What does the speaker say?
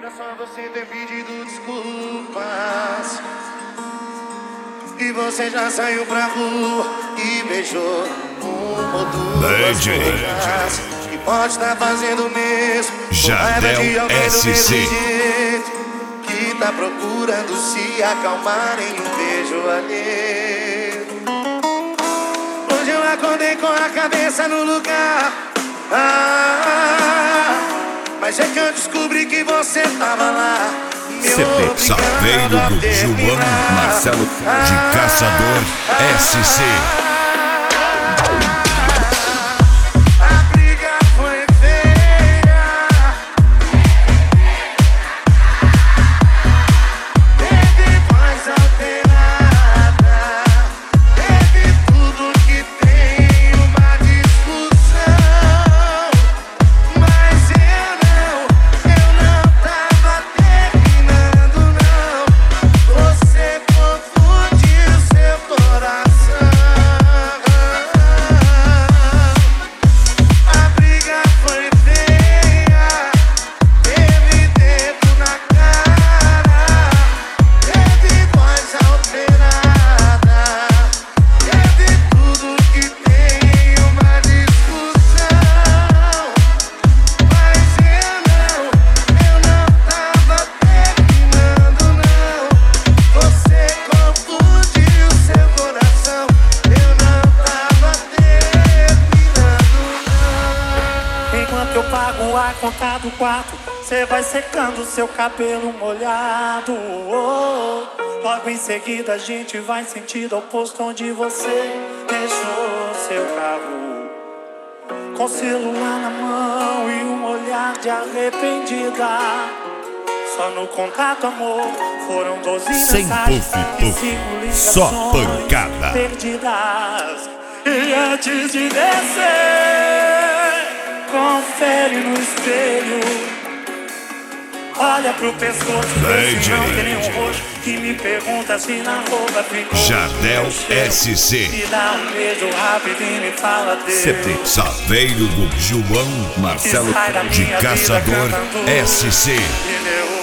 Só você ter pedido desculpas e você já saiu pra rua e beijou uma ou duas bocas. E pode estar fazendo o mesmo, Jardel SC, que tá procurando se acalmar em um beijo alheio. Hoje eu acordei com a cabeça no lugar, mas é que eu descobri que você tava lá. Saveiro do João Marcelo de Caçador SC. Eu pago a conta do quarto, cê vai secando seu cabelo molhado. Logo em seguida a gente vai sentido ao posto onde você deixou seu carro, com o celular na mão e um olhar de arrependida. Só no contato, amor, foram 12 mensagens e 5 ligações só pancada perdidas. E antes de descer, confere no espelho, olha pro pescoço, vê se não tem nenhum roxo, que me pergunta se na roupa ficou Jardel SC. Me dá um beijo rápido e me fala Deus. Saveiro do João Marcelo de Caçador SC.